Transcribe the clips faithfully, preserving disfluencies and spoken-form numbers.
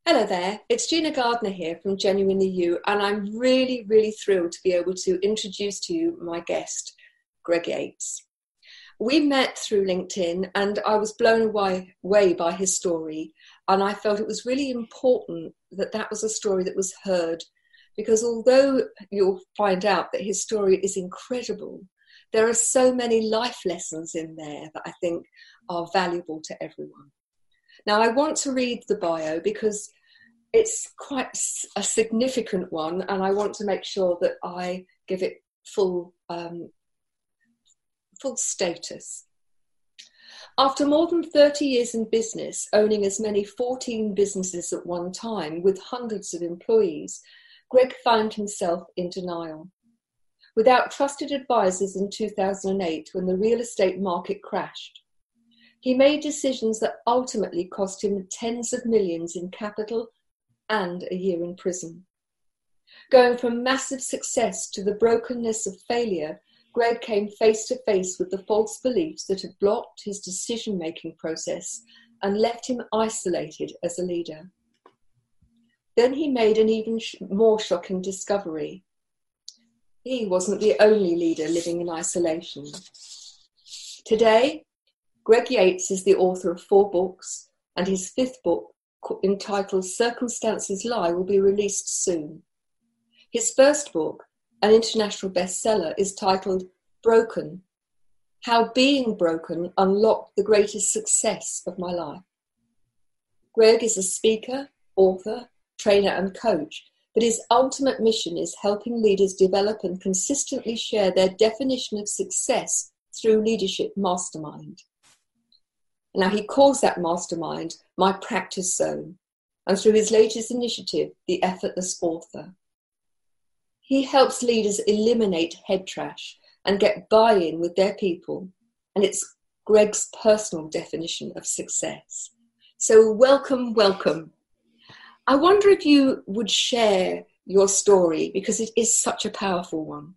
Hello there, it's Gina Gardner here from Genuinely You, and I'm really, really thrilled to be able to introduce to you my guest, Greg Yates. We met through LinkedIn and I was blown away, away by his story, and I felt it was really important that that was a story that was heard, because although you'll find out that his story is incredible, there are so many life lessons in there that I think are valuable to everyone. Now, I want to read the bio because it's quite a significant one, and I want to make sure that I give it full, um, full status. After more than thirty years in business, owning as many fourteen businesses at one time with hundreds of employees, Greg found himself in denial. Without trusted advisors in two thousand eight, when the real estate market crashed, he made decisions that ultimately cost him tens of millions in capital and a year in prison. Going from massive success to the brokenness of failure, Greg came face to face with the false beliefs that had blocked his decision-making process and left him isolated as a leader. Then he made an even sh- more shocking discovery. He wasn't the only leader living in isolation. Today, Greg Yates is the author of four books, and his fifth book, entitled Circumstances Lie, will be released soon. His first book, an international bestseller, is titled Broken: How Being Broken Unlocked the Greatest Success of My Life. Greg is a speaker, author, trainer and coach, but his ultimate mission is helping leaders develop and consistently share their definition of success through Leadership Mastermind. Now, he calls that mastermind My Practice Zone, and through his latest initiative, The Effortless Author. He helps leaders eliminate head trash and get buy-in with their people, and it's Greg's personal definition of success. So welcome, welcome. I wonder if you would share your story, because it is such a powerful one.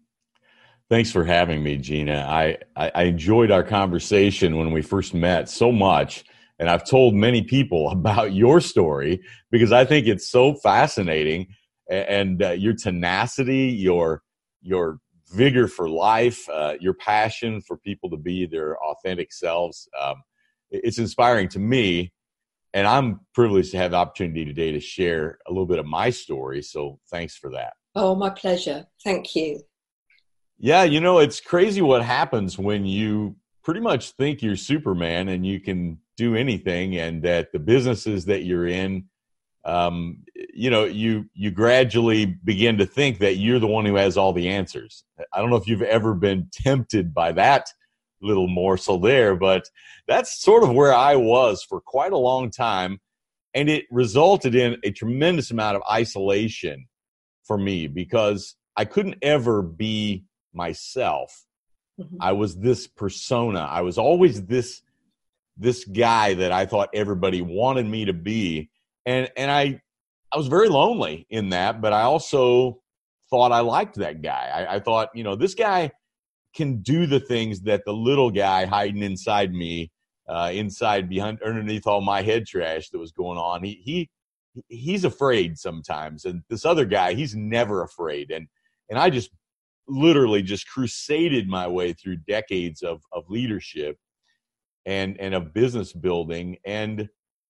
Thanks for having me, Gina. I, I, I enjoyed our conversation when we first met so much, and I've told many people about your story because I think it's so fascinating, and uh, your tenacity, your your vigor for life, uh, your passion for people to be their authentic selves. Um, it's inspiring to me, and I'm privileged to have the opportunity today to share a little bit of my story, so thanks for that. Oh, my pleasure. Thank you. Yeah, you know, it's crazy what happens when you pretty much think you're Superman and you can do anything, and that the businesses that you're in, um, you know, you you gradually begin to think that you're the one who has all the answers. I don't know if you've ever been tempted by that little morsel there, but that's sort of where I was for quite a long time, and it resulted in a tremendous amount of isolation for me because I couldn't ever be myself. Mm-hmm. I was this persona. I was always this this guy that I thought everybody wanted me to be, and and I I was very lonely in that. But I also thought I liked that guy. I, I thought, you know, this guy can do the things that the little guy hiding inside me, uh, inside behind underneath all my head trash that was going on. He he he's afraid sometimes, and this other guy, he's never afraid. And and I just literally just crusaded my way through decades of, of leadership and, and of business building. And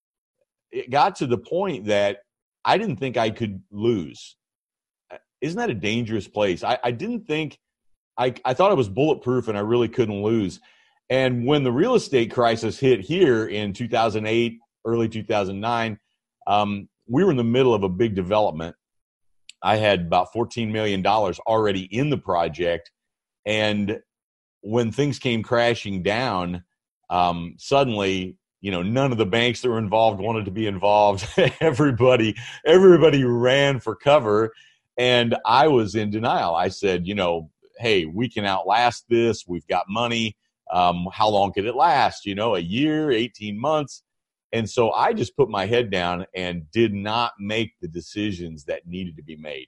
it got to the point that I didn't think I could lose. Isn't that a dangerous place? I, I didn't think, I, I thought I was bulletproof and I really couldn't lose. And when the real estate crisis hit here in two thousand eight, early two thousand nine, um, we were in the middle of a big development. I had about fourteen million dollars already in the project. And when things came crashing down, um, suddenly, you know, none of the banks that were involved wanted to be involved. everybody, everybody ran for cover. And I was in denial. I said, you know, hey, we can outlast this. We've got money. Um, how long could it last? You know, a year, eighteen months. And so I just put my head down and did not make the decisions that needed to be made.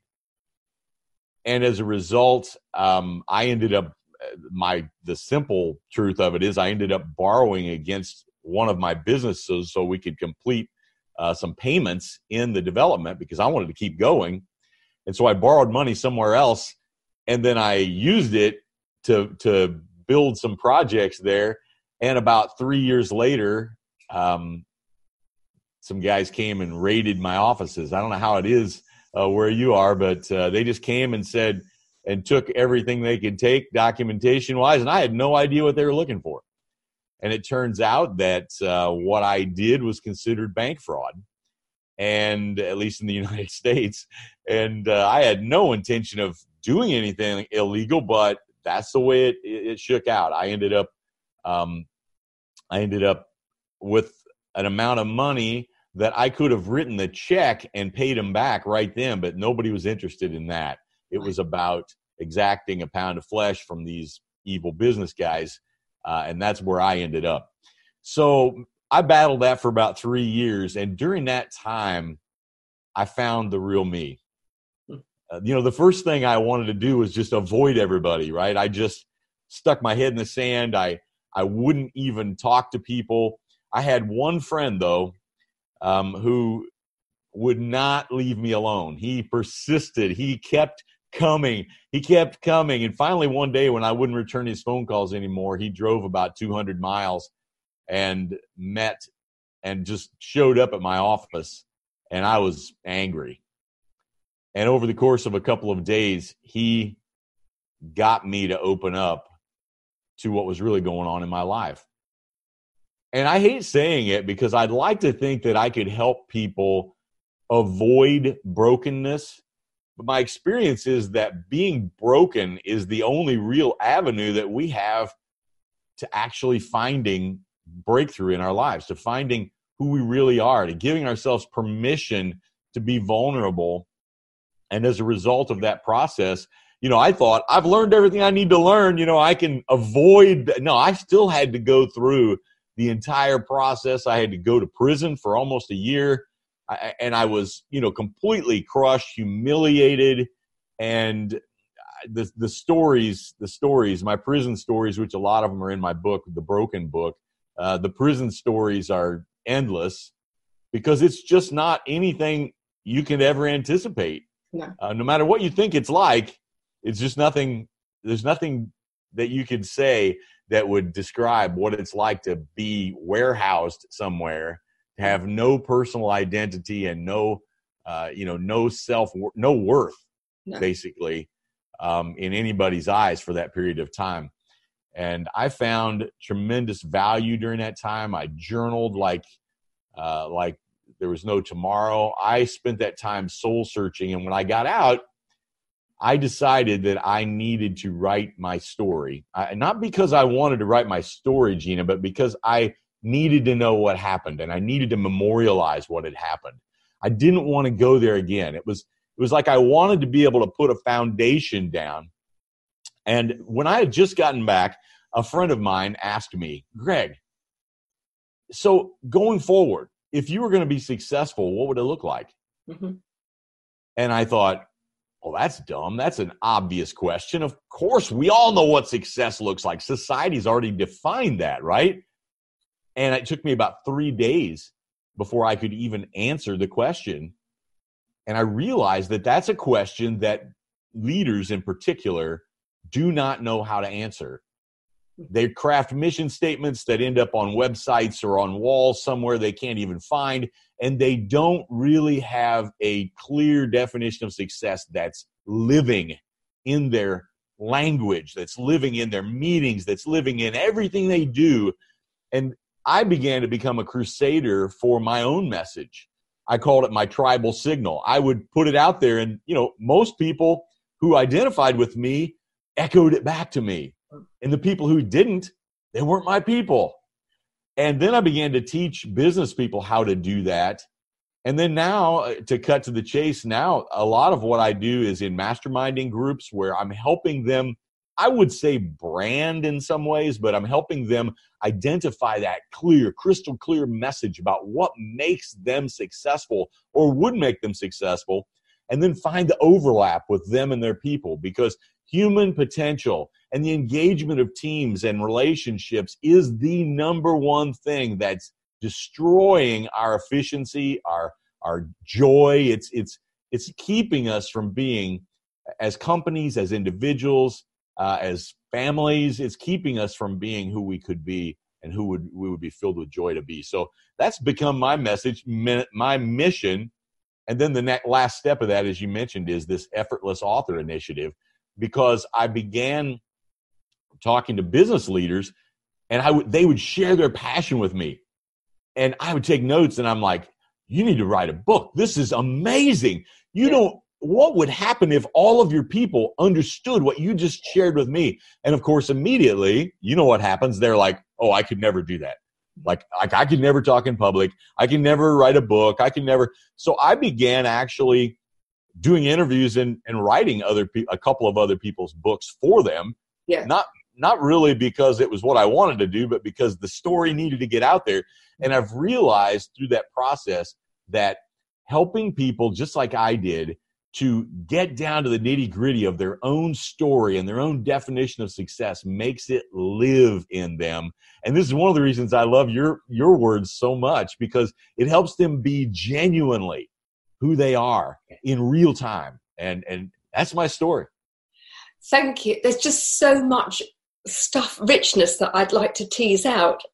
And as a result, um, I ended up, my the simple truth of it is I ended up borrowing against one of my businesses so we could complete uh, some payments in the development because I wanted to keep going. And so I borrowed money somewhere else, and then I used it to to build some projects there. And about three years later, um, some guys came and raided my offices. I don't know how it is uh, where you are, but uh, they just came and said, and took everything they could take documentation-wise, and I had no idea what they were looking for. And it turns out that uh, what I did was considered bank fraud, and at least in the United States. And uh, I had no intention of doing anything illegal, but that's the way it, it shook out. I ended up, um, I ended up with an amount of money that I could have written the check and paid them back right then, but nobody was interested in that. It was about exacting a pound of flesh from these evil business guys, uh, and that's where I ended up. So I battled that for about three years, and during that time, I found the real me. Uh, you know, the first thing I wanted to do was just avoid everybody, right? I just stuck my head in the sand. I, I wouldn't even talk to people. I had one friend, though, um, who would not leave me alone. He persisted. He kept coming. He kept coming. And finally, one day when I wouldn't return his phone calls anymore, he drove about two hundred miles and met and just showed up at my office. And I was angry. And over the course of a couple of days, he got me to open up to what was really going on in my life. And I hate saying it because I'd like to think that I could help people avoid brokenness. But my experience is that being broken is the only real avenue that we have to actually finding breakthrough in our lives, to finding who we really are, to giving ourselves permission to be vulnerable. And as a result of that process, you know, I thought I've learned everything I need to learn. You know, I can avoid. No, I still had to go through the entire process. I had to go to prison for almost a year. I, and I was, you know, completely crushed, humiliated. And the the stories, the stories, my prison stories, which a lot of them are in my book, The Broken Book, uh, the prison stories are endless because it's just not anything you can ever anticipate. No. Uh, no matter what you think it's like, it's just nothing. There's nothing that you could say that would describe what it's like to be warehoused somewhere, to have no personal identity and no, uh, you know, no self, no worth, no. basically, um, in anybody's eyes for that period of time. And I found tremendous value during that time. I journaled like, uh, like there was no tomorrow. I spent that time soul searching. And when I got out, I decided that I needed to write my story. I, not because I wanted to write my story, Gina, but because I needed to know what happened and I needed to memorialize what had happened. I didn't want to go there again. It was, it was like I wanted to be able to put a foundation down. And when I had just gotten back, a friend of mine asked me, Greg, so going forward, if you were going to be successful, what would it look like? Mm-hmm. And I thought, well, that's dumb. That's an obvious question. Of course, we all know what success looks like. Society's already defined that, right? And it took me about three days before I could even answer the question. And I realized that that's a question that leaders in particular do not know how to answer. They craft mission statements that end up on websites or on walls somewhere they can't even find, and they don't really have a clear definition of success that's living in their language, that's living in their meetings, that's living in everything they do. And I began to become a crusader for my own message. I called it my tribal signal. I would put it out there, and you know, most people who identified with me echoed it back to me. And the people who didn't, they weren't my people. And then I began to teach business people how to do that. And then now, to cut to the chase, now a lot of what I do is in masterminding groups where I'm helping them, I would say brand in some ways, but I'm helping them identify that clear, crystal clear message about what makes them successful or would make them successful, and then find the overlap with them and their people, because human potential and the engagement of teams and relationships is the number one thing that's destroying our efficiency, our our joy. It's it's it's keeping us from being, as companies, as individuals, uh, as families, it's keeping us from being who we could be and who would we would be filled with joy to be. So that's become my message, my mission. And then the next, last step of that, as you mentioned, is this Effortless Author Initiative, because I began talking to business leaders, and I would they would share their passion with me, and I would take notes, and I'm like, you need to write a book. This is amazing. You don't, what would happen if all of your people understood what you just shared with me? And of course, immediately, you know what happens? They're like, oh, I could never do that. Like, like I could never talk in public. I can never write a book. I can never. So I began actually doing interviews and, and writing other pe- a couple of other people's books for them. Yeah. Not, not really because it was what I wanted to do, but because the story needed to get out there. And I've realized through that process that helping people, just like I did, to get down to the nitty-gritty of their own story and their own definition of success makes it live in them. And this is one of the reasons I love your your words so much, because it helps them be genuinely who they are in real time. And and that's my story. Thank you. There's just so much stuff, richness that I'd like to tease out.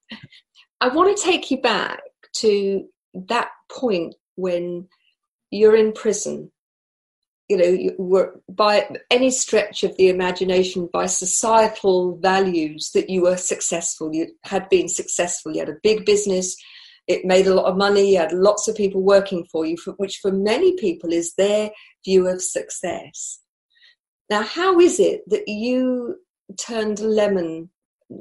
I want to take you back to that point when you're in prison. You know, you were, by any stretch of the imagination, by societal values, that you were successful. You had been successful. You had a big business. It made a lot of money. You had lots of people working for you, for, which for many people is their view of success. Now, how is it that you turned lemonade,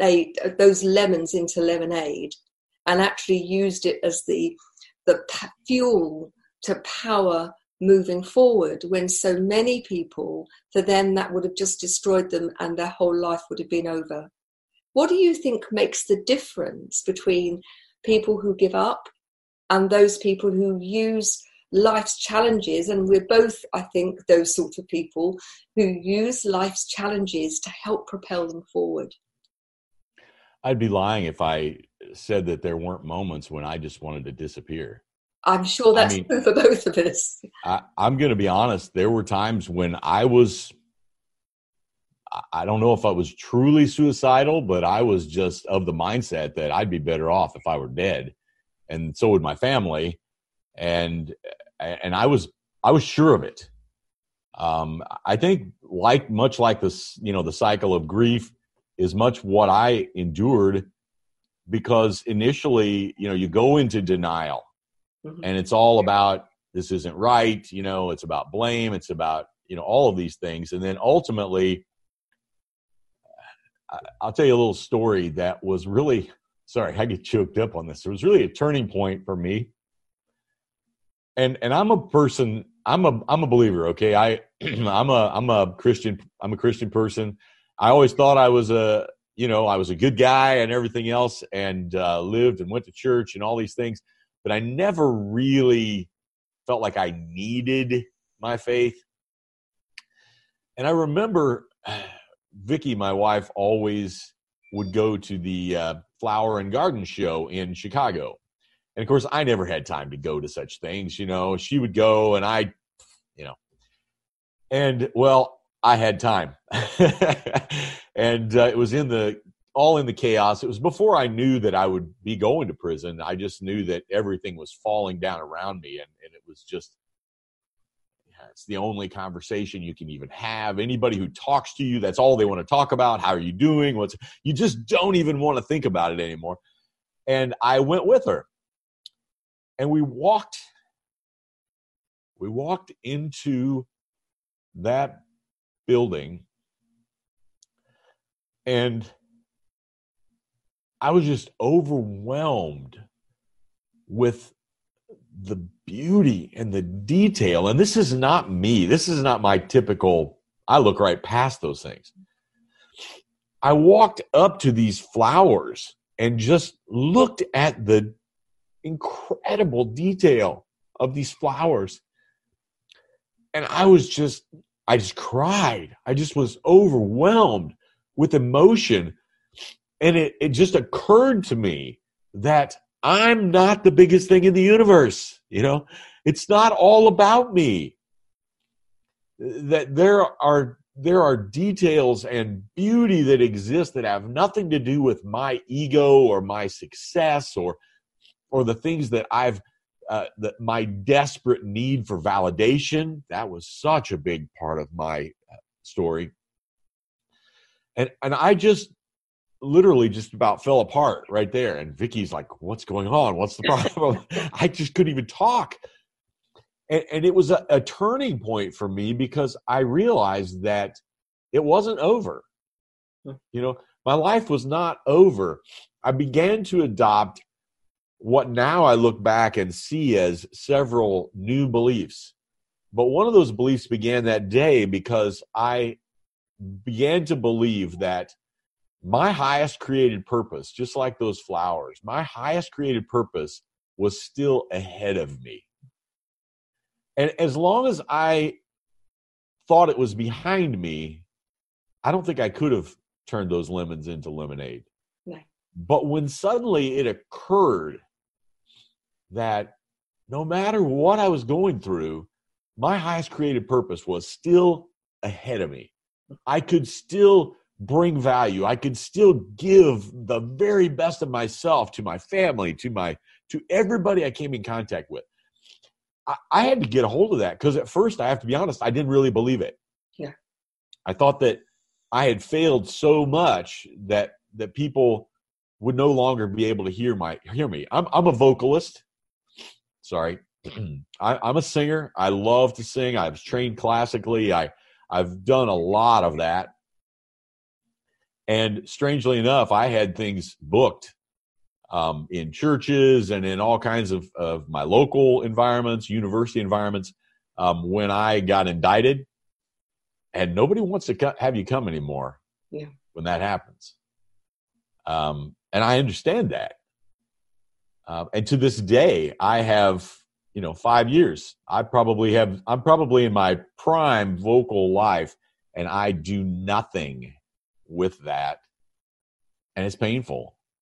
those lemons into lemonade, and actually used it as the the fuel to power moving forward, when so many people, for them, that would have just destroyed them and their whole life would have been over? What do you think makes the difference between people who give up and those people who use life's challenges? And we're both, I think, those sorts of people who use life's challenges to help propel them forward. I'd be lying if I said that there weren't moments when I just wanted to disappear. I'm sure that's I mean, true for both of us. I, I'm going to be honest. There were times when I was, I don't know if I was truly suicidal, but I was just of the mindset that I'd be better off if I were dead. And so would my family. And, and I was, I was sure of it. Um, I think like, much like this, you know, the cycle of grief is much what I endured, because initially, you know, you go into denial. And it's all about, this isn't right, you know, it's about blame, it's about, you know, all of these things. And then ultimately, I'll tell you a little story that was really, sorry, I get choked up on this. It was really a turning point for me. And and I'm a person, I'm a I'm a believer, okay? I I'm a I'm a Christian, I'm a Christian person. I always thought I was a, you know, I was a good guy and everything else, and uh, lived and went to church and all these things. But I never really felt like I needed my faith. And I remember Vicky, my wife, always would go to the uh, flower and garden show in Chicago. And of course, I never had time to go to such things. You know, she would go and I, you know, and well, I had time. And uh, it was in the, all in the chaos. It was before I knew that I would be going to prison. I just knew that everything was falling down around me. And, and it was just, yeah, it's the only conversation you can even have. Anybody who talks to you, that's all they want to talk about. How are you doing? What's, you just don't even want to think about it anymore. And I went with her. And we walked, we walked into that building, and I was just overwhelmed with the beauty and the detail. And this is not me. This is not my typical, I look right past those things. I walked up to these flowers and just looked at the incredible detail of these flowers. And I was just, I just cried. I just was overwhelmed with emotion. And it, it just occurred to me that I'm not the biggest thing in the universe. You know, it's not all about me. That there are there are details and beauty that exist that have nothing to do with my ego or my success or or the things that I've uh, that my desperate need for validation. That was such a big part of my story, and and I just literally just about fell apart right there. And Vicky's like, "What's going on? What's the problem?" I just couldn't even talk. And, and it was a, a turning point for me because I realized that it wasn't over. You know, my life was not over. I began to adopt what now I look back and see as several new beliefs. But one of those beliefs began that day because I began to believe that my highest created purpose, just like those flowers, my highest created purpose was still ahead of me. And as long as I thought it was behind me, I don't think I could have turned those lemons into lemonade. No. But when suddenly it occurred that no matter what I was going through, my highest creative purpose was still ahead of me. I could still bring value. I could still give the very best of myself to my family, to my to everybody I came in contact with. I had to get a hold of that because at first, I have to be honest, I didn't really believe it. Yeah. I thought that I had failed so much that that people would no longer be able to hear my hear me. I'm I'm a vocalist. Sorry, I, I'm a singer. I love to sing. I was trained classically. I I've done a lot of that. And strangely enough, I had things booked Um, in churches and in all kinds of, of my local environments, university environments, um, when I got indicted. And nobody wants to co- have you come anymore yeah. when that happens. Um, and I understand that. Uh, and to this day, I have, you know, five years. I probably have, I'm probably in my prime vocal life, and I do nothing with that. And it's painful.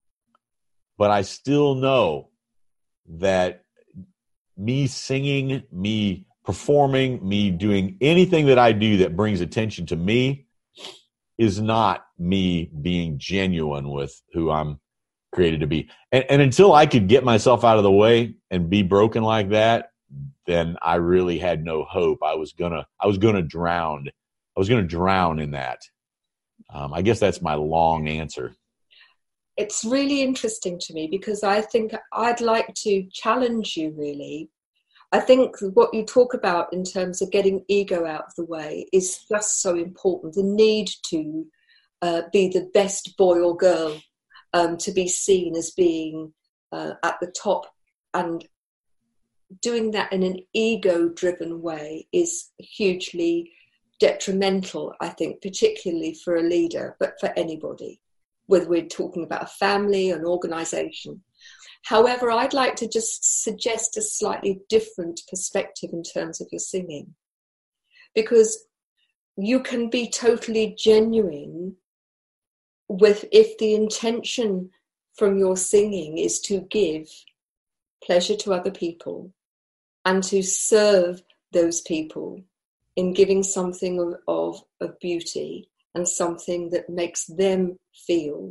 But I still know that me singing, me performing, me doing anything that I do that brings attention to me is not me being genuine with who I'm created to be. And, and until I could get myself out of the way and be broken like that, then I really had no hope. I was gonna, I was gonna drown. I was gonna drown in that. Um, I guess that's my long answer. It's really interesting to me because I think I'd like to challenge you, really. I think what you talk about in terms of getting ego out of the way is just so important. The need to uh, be the best boy or girl, um, to be seen as being uh, at the top, and doing that in an ego-driven way is hugely detrimental, I think, particularly for a leader, but for anybody, whether we're talking about a family, an organization. However, I'd like to just suggest a slightly different perspective in terms of your singing, because you can be totally genuine with, if the intention from your singing is to give pleasure to other people and to serve those people in giving something of, of, of beauty and something that makes them feel.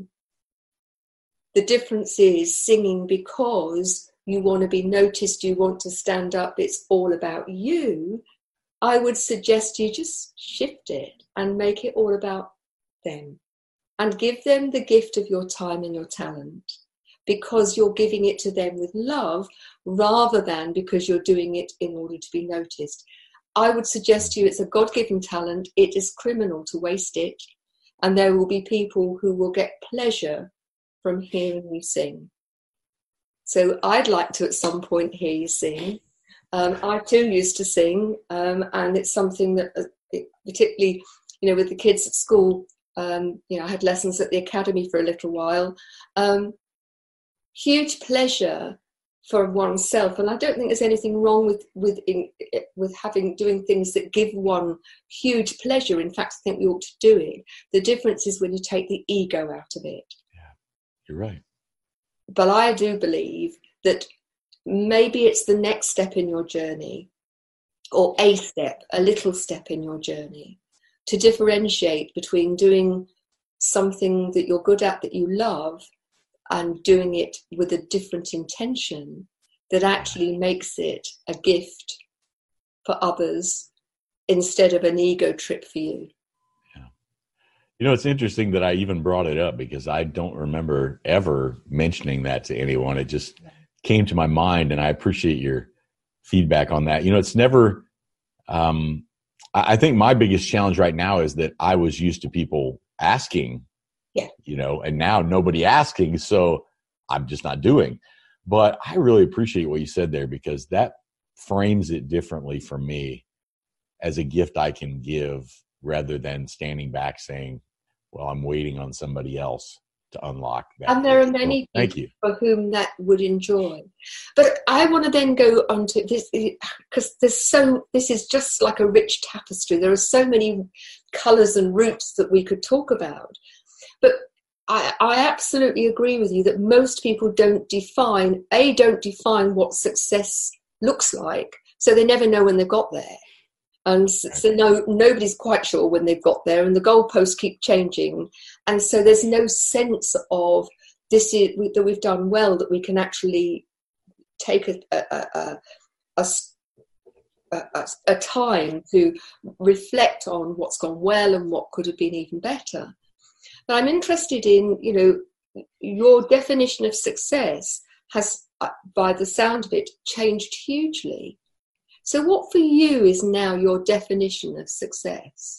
The difference is singing because you want to be noticed, you want to stand up, it's all about you. I would suggest you just shift it and make it all about them, and give them the gift of your time and your talent, because you're giving it to them with love rather than because you're doing it in order to be noticed. I would suggest to you it's a God-given talent. It is criminal to waste it, and there will be people who will get pleasure from hearing you sing. So I'd like to at some point hear you sing. Um, I too used to sing, um, and it's something that, uh, it, particularly, you know, with the kids at school, um, you know, I had lessons at the academy for a little while. Um, huge pleasure for oneself, and I don't think there's anything wrong with with in, with having doing things that give one huge pleasure. In fact, I think we ought to do it. The difference is when you take the ego out of it. Yeah, you're right. but I do believe that maybe it's the next step in your journey, or a step, a little step in your journey, to differentiate between doing something that you're good at, that you love, and doing it with a different intention that actually makes it a gift for others instead of an ego trip for you. Yeah. You know, it's interesting that I even brought it up because I don't remember ever mentioning that to anyone. It just came to my mind, and I appreciate your feedback on that. You know, it's never, um, I think my biggest challenge right now is that I was used to people asking, yeah, you know, and now nobody asking, so I'm just not doing. But I really appreciate what you said there, because that frames it differently for me as a gift I can give, rather than standing back saying, well, I'm waiting on somebody else to unlock that. And there are many so, thank people you. for whom that would enjoy. But I want to then go on to this, because there's so, this is just like a rich tapestry. There are so many colours and roots that we could talk about. But I, I absolutely agree with you that most people don't define, A, don't define what success looks like, so they never know when they've got there. And so no, nobody's quite sure when they've got there, and the goalposts keep changing. And so there's no sense of this is, that we've done well, that we can actually take a, a, a, a, a, a time to reflect on what's gone well and what could have been even better. But I'm interested in, you know, your definition of success has, by the sound of it, changed hugely. So what for you is now your definition of success?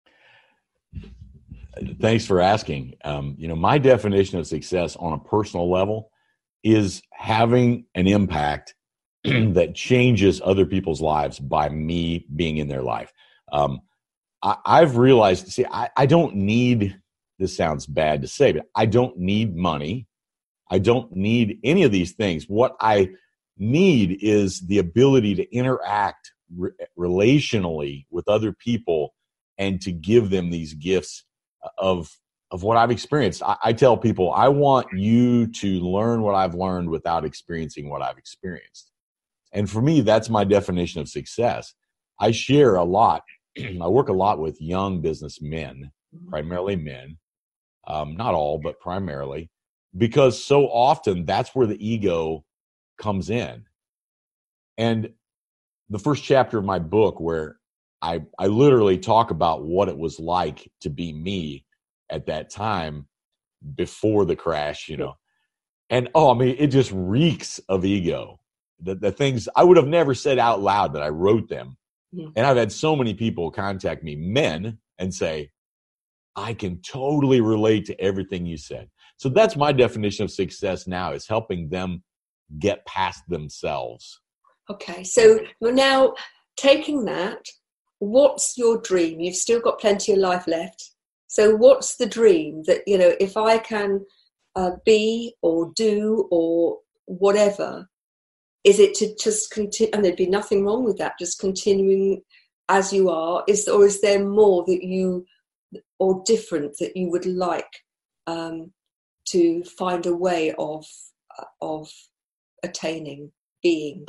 Thanks for asking. Um, you know, my definition of success on a personal level is having an impact that changes other people's lives by me being in their life. Um, I, I've realized, see, I, I don't need, this sounds bad to say, but I don't need money. I don't need any of these things. What I need is the ability to interact re- relationally with other people and to give them these gifts of of what I've experienced. I, I tell people, I want you to learn what I've learned without experiencing what I've experienced. And for me, that's my definition of success. I share a lot. I work a lot with young businessmen, primarily men, um, not all, but primarily, because so often that's where the ego comes in. And the first chapter of my book, where I, I literally talk about what it was like to be me at that time before the crash, you know. And, oh, I mean, it just reeks of ego. The, the things I would have never said out loud, that I wrote them. Yeah. And I've had so many people contact me, men, and say, I can totally relate to everything you said. So that's my definition of success now, is helping them get past themselves. Okay, so we're now taking that. What's your dream? You've still got plenty of life left. So what's the dream that, you know, if I can uh, be or do or whatever, is it to just continue? And there'd be nothing wrong with that, just continuing as you are. Is, or is there more that you, or different that you would like um, to find a way of of attaining, being?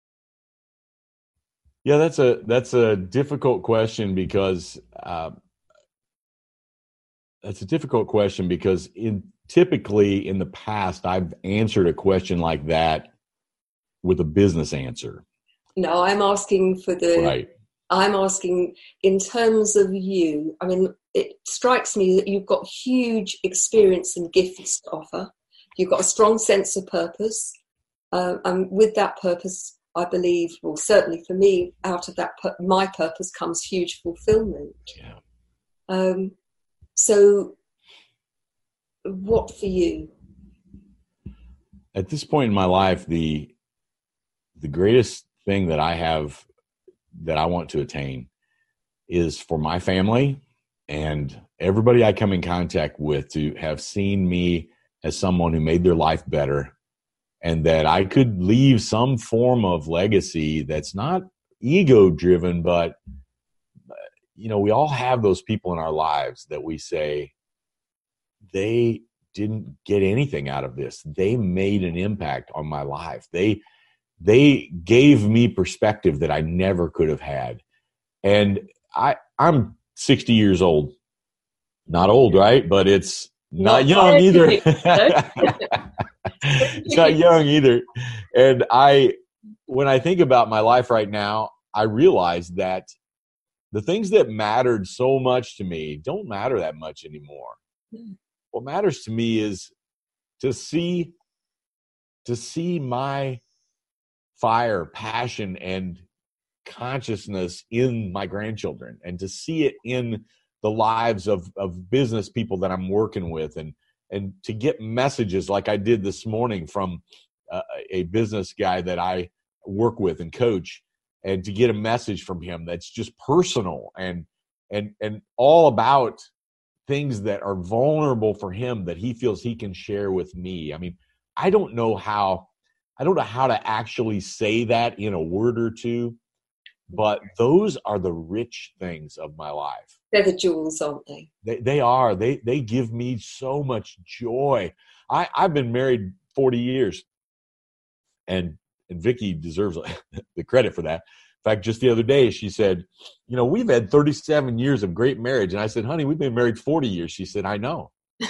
Yeah, that's a that's a difficult question because uh, that's a difficult question because in typically in the past I've answered a question like that with a business answer. No, I'm asking for the. Right. I'm asking in terms of you. I mean, it strikes me that you've got huge experience and gifts to offer. You've got a strong sense of purpose, uh, and with that purpose, I believe, well, certainly for me, out of that, my purpose comes huge fulfillment. Yeah. Um, so, what for you? At this point in my life, the the greatest thing that I have that I want to attain is for my family and everybody I come in contact with to have seen me as someone who made their life better, and that I could leave some form of legacy that's not ego driven, but you know, we all have those people in our lives that we say they didn't get anything out of this. They made an impact on my life. They they gave me perspective that I never could have had. And I I'm sixty years old. Not old, right? But it's not, not young either. It's not young either. And I when I think about my life right now, I realize that the things that mattered so much to me don't matter that much anymore. Mm. What matters to me is to see, to see my fire, passion, and consciousness in my grandchildren, and to see it in the lives of, of business people that I'm working with, and, and to get messages like I did this morning from uh, a business guy that I work with and coach, and to get a message from him that's just personal and and and all about things that are vulnerable for him that he feels he can share with me. I mean, I don't know how I don't know how to actually say that in a word or two, but those are the rich things of my life. They're the jewels, aren't they? They they are. They they give me so much joy. I, I've been married forty years, and and Vicki deserves the credit for that. In fact, just the other day, she said, you know, we've had thirty-seven years of great marriage. And I said, honey, we've been married forty years. She said, I know.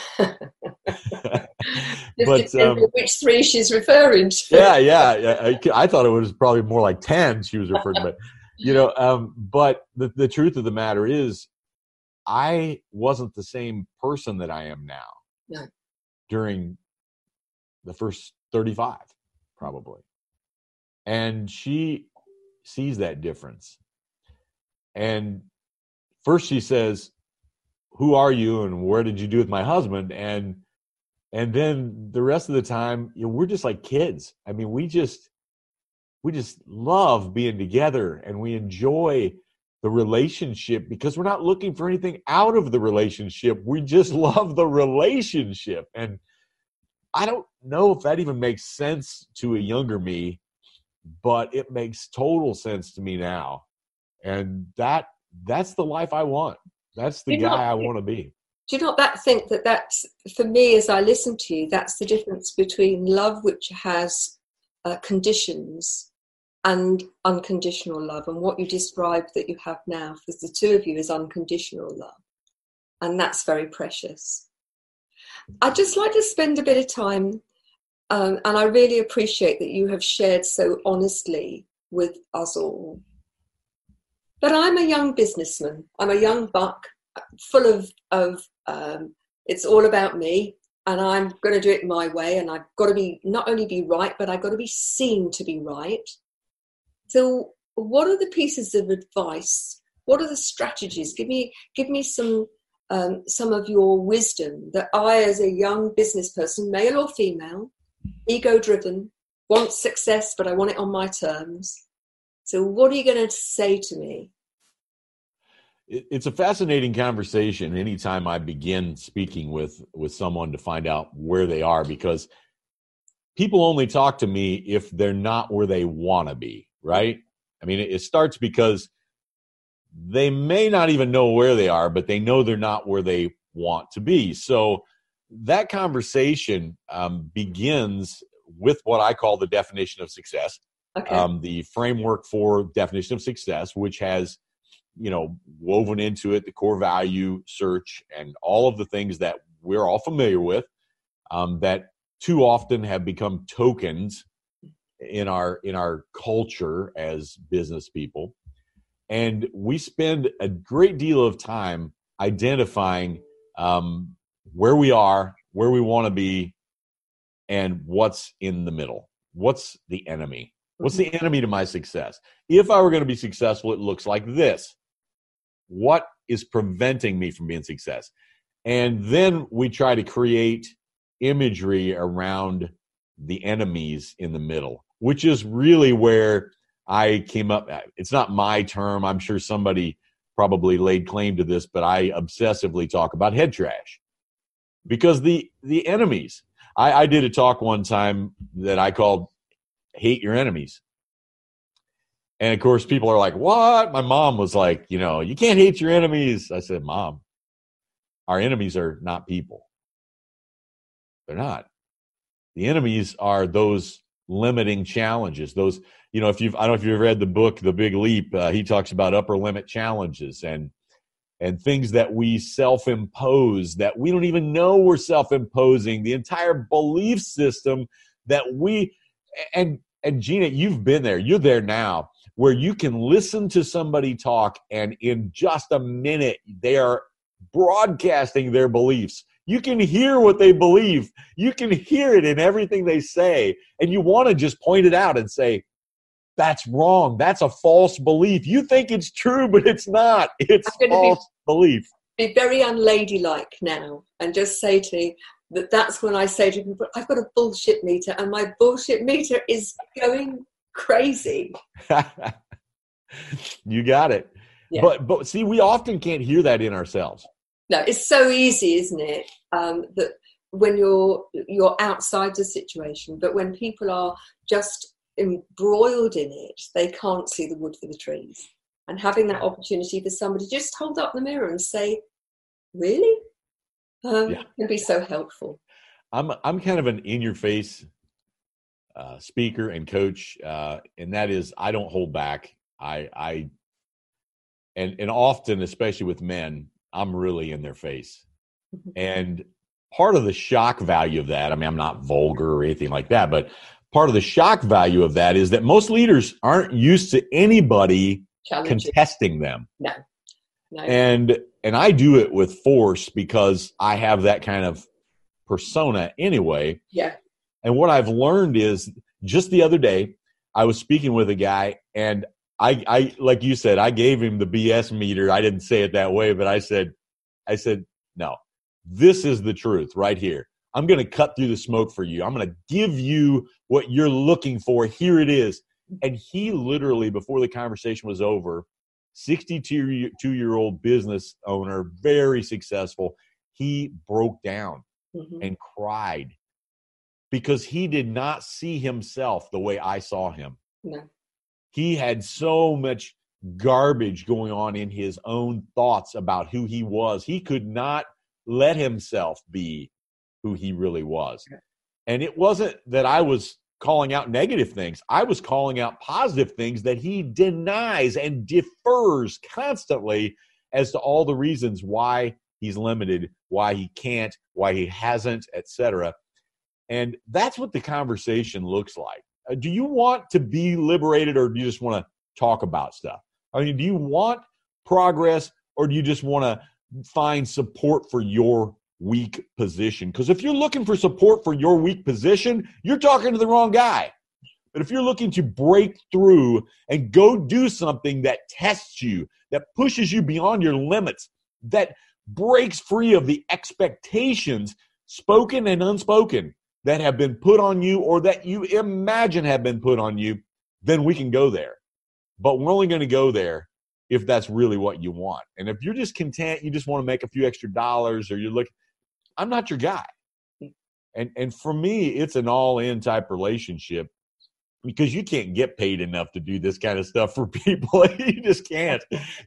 But um, which three she's referring to. yeah, yeah. I, I thought it was probably more like ten she was referring to. But, you know, um, but the, the truth of the matter is, I wasn't the same person that I am now no. during the first thirty-five, probably. And she sees that difference. And first she says, who are you and where did you do with my husband? And and then the rest of the time, you know, we're just like kids. I mean, we just we just love being together, and we enjoy the relationship because we're not looking for anything out of the relationship. We just love the relationship. And I don't know if that even makes sense to a younger me, but it makes total sense to me now. And that that's the life I want. That's the guy I want to be. Do you not that think that that's, for me, as I listen to you, that's the difference between love, which has uh, conditions, and unconditional love. And what you described that you have now for the two of you is unconditional love. And that's very precious. I'd just like to spend a bit of time, um, and I really appreciate that you have shared so honestly with us all. But I'm a young businessman. I'm a young buck, full of, of um, it's all about me, and I'm going to do it my way, and I've got to be, not only be right, but I've got to be seen to be right. So what are the pieces of advice? What are the strategies? Give me, give me some, um, some of your wisdom that I, as a young business person, male or female, ego-driven, want success, but I want it on my terms. So what are you going to say to me? It's a fascinating conversation anytime I begin speaking with, with someone to find out where they are, because people only talk to me if they're not where they want to be, right? I mean, it starts because they may not even know where they are, but they know they're not where they want to be. So that conversation um, begins with what I call the definition of success. Okay. Um, the framework for definition of success, which has, you know, woven into it the core value search and all of the things that we're all familiar with, um, that too often have become tokens in our in our culture as business people. And we spend a great deal of time identifying um, where we are, where we want to be, and what's in the middle. What's the enemy? What's the enemy to my success? If I were going to be successful, it looks like this. What is preventing me from being success? And then we try to create imagery around the enemies in the middle, which is really where I came up. It's not my term. I'm sure somebody probably laid claim to this, but I obsessively talk about head trash. Because the, the enemies, I, I did a talk one time that I called Hate Your Enemies. And of course, people are like, what? My mom was like, you know, you can't hate your enemies. I said, Mom, our enemies are not people. They're not. The enemies are those limiting challenges. Those, you know, if you've, I don't know if you've read the book, The Big Leap, uh, he talks about upper limit challenges and, and things that we self-impose that we don't even know we're self-imposing, the entire belief system that we, and, and Gina, you've been there, you're there now, where you can listen to somebody talk and in just a minute, they are broadcasting their beliefs. You can hear what they believe. You can hear it in everything they say. And you want to just point it out and say, that's wrong. That's a false belief. You think it's true, but it's not. It's false be, belief. Be very unladylike now and just say to me that that's when I say to people, I've got a bullshit meter and my bullshit meter is going crazy. You got it. Yeah. But but see, we often can't hear that in ourselves. No, it's so easy, isn't it? Um, that when you're you're outside the situation, but when people are just embroiled in it, they can't see the wood for the trees. And having that opportunity for somebody just hold up the mirror and say, "Really?" Um, yeah. Can be so helpful. I'm I'm kind of an in-your-face uh, speaker and coach, uh, and that is I don't hold back. I I and and often, especially with men, I'm really in their face. Mm-hmm. And part of the shock value of that, I mean, I'm not vulgar or anything like that, but part of the shock value of that is that most leaders aren't used to anybody contesting them. No. no. And and I do it with force because I have that kind of persona anyway. Yeah. And what I've learned is just the other day, I was speaking with a guy and I, I, like you said, I gave him the B S meter. I didn't say it that way, but I said, I said, no, this is the truth right here. I'm going to cut through the smoke for you. I'm going to give you what you're looking for. Here it is. And he literally, before the conversation was over, sixty-two-year-old business owner, very successful, he broke down mm-hmm. and cried because he did not see himself the way I saw him. No. He had so much garbage going on in his own thoughts about who he was. He could not let himself be who he really was. And it wasn't that I was calling out negative things. I was calling out positive things that he denies and defers constantly as to all the reasons why he's limited, why he can't, why he hasn't, et cetera. And that's what the conversation looks like. Uh, do you want to be liberated or do you just want to talk about stuff? I mean, do you want progress or do you just want to find support for your weak position? Because if you're looking for support for your weak position, you're talking to the wrong guy. But if you're looking to break through and go do something that tests you, that pushes you beyond your limits, that breaks free of the expectations, spoken and unspoken, that have been put on you or that you imagine have been put on you, then we can go there. But we're only going to go there if that's really what you want. And if you're just content, you just want to make a few extra dollars or you're looking, I'm not your guy. And and for me, it's an all-in type relationship because you can't get paid enough to do this kind of stuff for people. You just can't.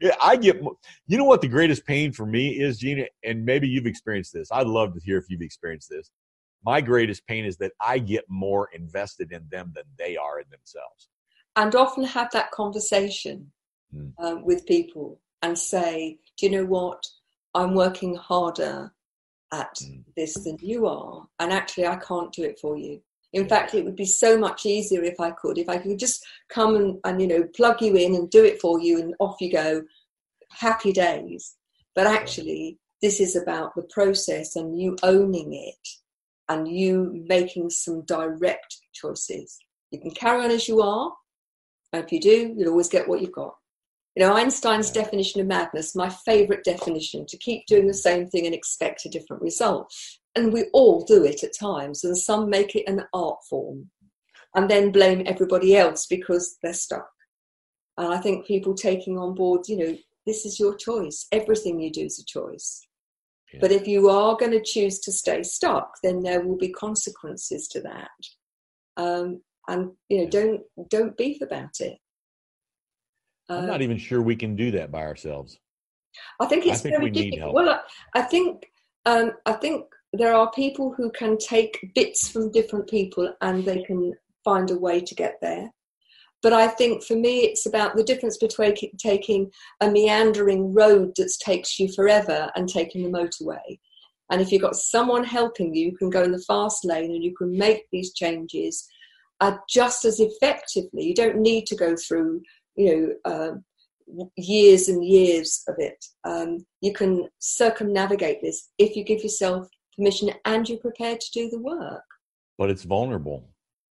I get, you know what the greatest pain for me is, Gina, and maybe you've experienced this. I'd love to hear if you've experienced this. My greatest pain is that I get more invested in them than they are in themselves. And often have that conversation mm. um, with people and say, do you know what? I'm working harder at mm. this than you are. And actually, I can't do it for you. In yeah. fact, it would be so much easier if I could. If I could just come and, and, you know, plug you in and do it for you and off you go. Happy days. But actually, this is about the process and you owning it. And you making some direct choices. You can carry on as you are. And if you do, you'll always get what you've got. You know, Einstein's yeah. definition of madness, my favorite definition, to keep doing the same thing and expect a different result. And we all do it at times. And some make it an art form and then blame everybody else because they're stuck. And I think people taking on board, you know, this is your choice. Everything you do is a choice. Yeah. But if you are going to choose to stay stuck, then there will be consequences to that. Um, and, you know, yeah. don't don't beef about it. I'm uh, not even sure we can do that by ourselves. I think it's I think very difficult. Well, I, I think um, I think there are people who can take bits from different people and they can find a way to get there. But I think for me, it's about the difference between taking a meandering road that takes you forever and taking the motorway. And if you've got someone helping you, you can go in the fast lane and you can make these changes uh, just as effectively. You don't need to go through, you know, uh, years and years of it. Um, you can circumnavigate this if you give yourself permission and you're prepared to do the work. But it's vulnerable.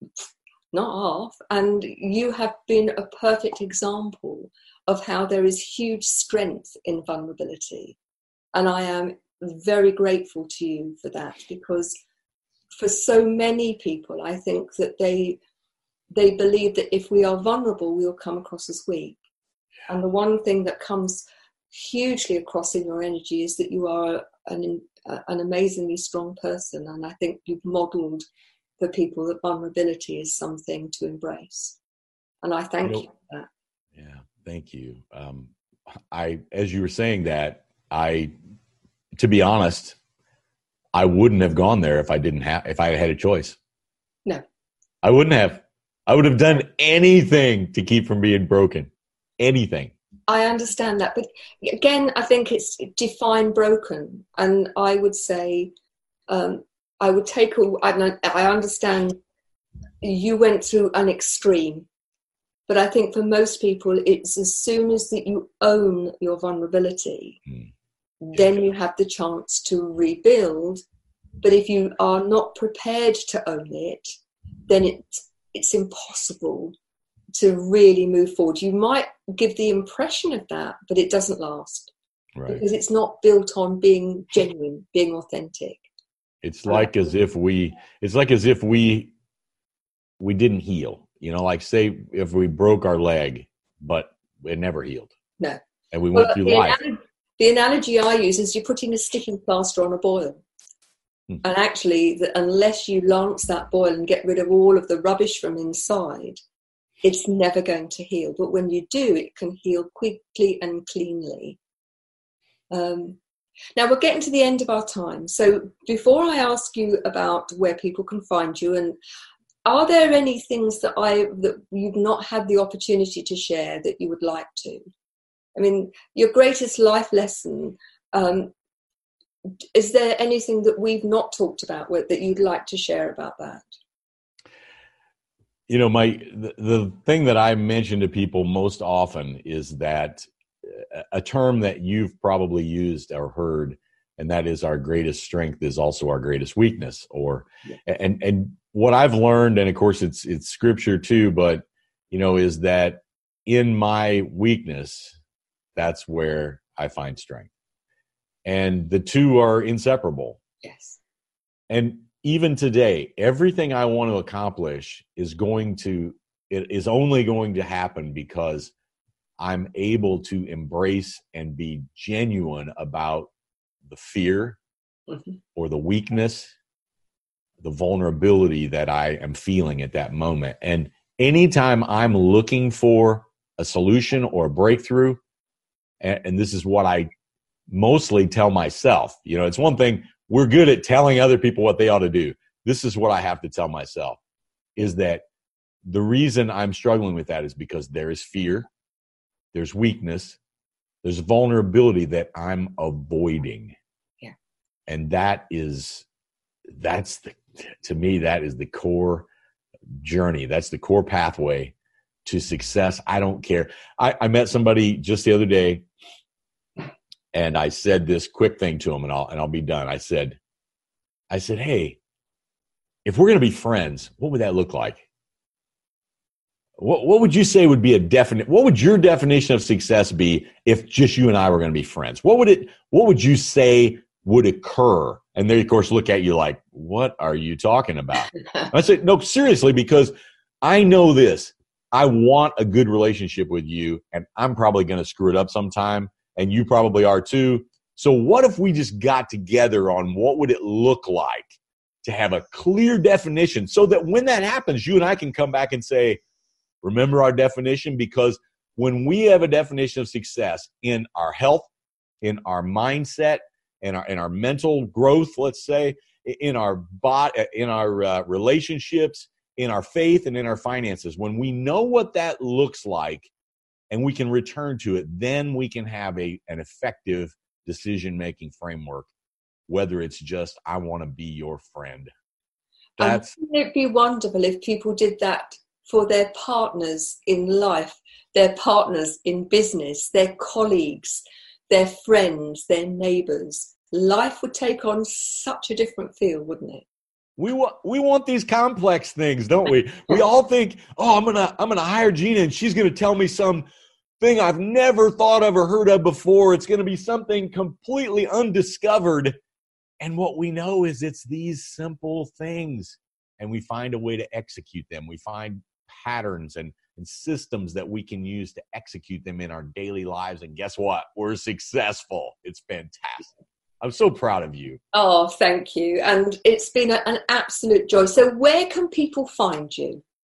Not half. And you have been a perfect example of how there is huge strength in vulnerability. And I am very grateful to you for that, because for so many people, I think that they they believe that if we are vulnerable, we'll come across as weak. And the one thing that comes hugely across in your energy is that you are an, an amazingly strong person. And I think you've modeled for people that vulnerability is something to embrace. And I thank you, know, you for that. Yeah, thank you. Um, I, as you were saying that, I, to be honest, I wouldn't have gone there if I didn't have, if I had a choice. No. I wouldn't have. I would have done anything to keep from being broken. Anything. I understand that. But again, I think it's define broken. And I would say, um, I would take a, I understand you went through an extreme, but I think for most people, it's as soon as that you own your vulnerability, mm. then you have the chance to rebuild. But if you are not prepared to own it, then it's, it's impossible to really move forward. You might give the impression of that, but it doesn't last. Right. Because it's not built on being genuine, being authentic. It's like as if we, it's like as if we, we didn't heal, you know, like say if we broke our leg, but it never healed. No. And we went well, through the life. Analogy, the analogy I use is you're putting a sticking plaster on a boil. Hmm. And actually, the, unless you lance that boil and get rid of all of the rubbish from inside, it's never going to heal. But when you do, it can heal quickly and cleanly. Um, Now we're getting to the end of our time. So before I ask you about where people can find you, and are there any things that I that you've not had the opportunity to share that you would like to? I mean, your greatest life lesson, um, is there anything that we've not talked about with, that you'd like to share about that? You know, my the, the thing that I mention to people most often is that a term that you've probably used or heard, and that is our greatest strength is also our greatest weakness. Or, yeah. and and what I've learned, and of course it's it's scripture too, but you know, is that in my weakness, that's where I find strength, and the two are inseparable. Yes. And even today, everything I want to accomplish is going to it is only going to happen because I'm able to embrace and be genuine about the fear mm-hmm. or the weakness, the vulnerability that I am feeling at that moment. And anytime I'm looking for a solution or a breakthrough, and, and this is what I mostly tell myself, you know, it's one thing, we're good at telling other people what they ought to do. This is what I have to tell myself, is that the reason I'm struggling with that is because there is fear. There's weakness, there's vulnerability that I'm avoiding. Yeah. And that is, that's the, to me, that is the core journey. That's the core pathway to success. I don't care. I, I met somebody just the other day and I said this quick thing to him and I'll, and I'll be done. I said, I said, hey, if we're going to be friends, what would that look like? What, what would you say would be a definite, what would your definition of success be if just you and I were going to be friends? What would it, what would you say would occur? And they, of course, look at you like, what are you talking about? I said, no, seriously, because I know this. I want a good relationship with you, and I'm probably going to screw it up sometime, and you probably are too. So what if we just got together on what would it look like to have a clear definition so that when that happens, you and I can come back and say, remember our definition? Because when we have a definition of success in our health, in our mindset, in our in our mental growth, let's say, in our bot, in our uh, relationships, in our faith, and in our finances. When we know what that looks like, and we can return to it, then we can have a an effective decision-making framework, whether it's just, I want to be your friend. That's and wouldn't it be wonderful if people did that for their partners in life, their partners in business, their colleagues, their friends, their neighbors? Life would take on such a different feel, wouldn't it? We want we want these complex things, don't we? We all think, oh, I'm gonna I'm gonna hire Gina and she's gonna tell me some thing I've never thought of or heard of before. It's gonna be something completely undiscovered. And what we know is it's these simple things, and we find a way to execute them. We find patterns and, and systems that we can use to execute them in our daily lives. And guess what? We're successful. It's fantastic. I'm so proud of you. Oh, thank you. And it's been a, an absolute joy. So where can people find you?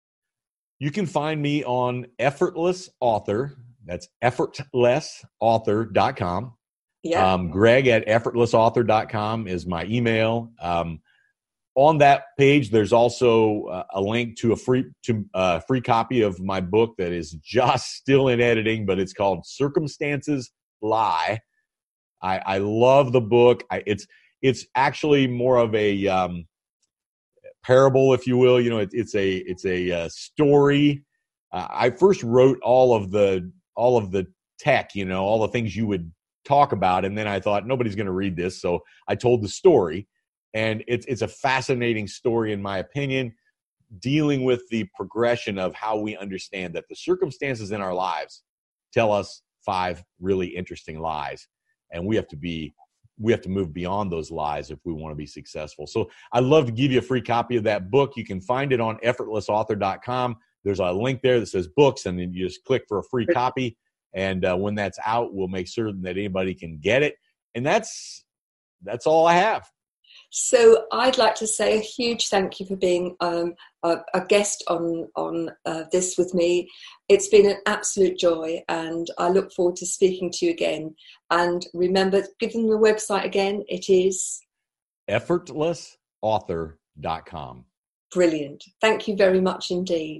You can find me on Effortless Author. That's effortless author dot com. Yeah. Um, Greg at effortless author dot com is my email. Um, on that page, there's also uh, a link to a free to uh, free copy of my book that is just still in editing, but it's called Circumstances Lie. I, I love the book. I, it's it's actually more of a um, parable, if you will. You know, it, it's a it's a uh, story. Uh, I first wrote all of the all of the tech, you know, all the things you would talk about, and then I thought nobody's going to read this, so I told the story, and it's it's a fascinating story in my opinion, dealing with the progression of how we understand that the circumstances in our lives tell us five really interesting lies, and we have to be we have to move beyond those lies if we want to be successful. So I'd love to give you a free copy of that book. You can find it on effortless author dot com. There's a link there that says books, and then you just click for a free copy. And uh, when that's out, we'll make certain that anybody can get it. And that's that's all I have. So I'd like to say a huge thank you for being um, a, a guest on, on uh, this with me. It's been an absolute joy, and I look forward to speaking to you again. And remember, give them the website again. It is effortless author dot com. Brilliant. Thank you very much indeed.